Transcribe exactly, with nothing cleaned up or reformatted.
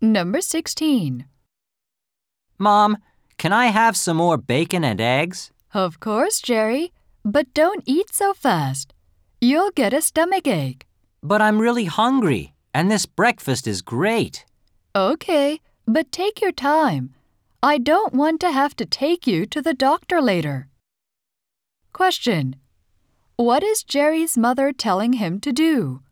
Number sixteen. Mom, can I have some more bacon and eggs? Of course, Jerry, but don't eat so fast. You'll get a stomachache. But I'm really hungry, and this breakfast is great. Okay, but take your time. I don't want to have to take you to the doctor later. Question. What is Jerry's mother telling him to do?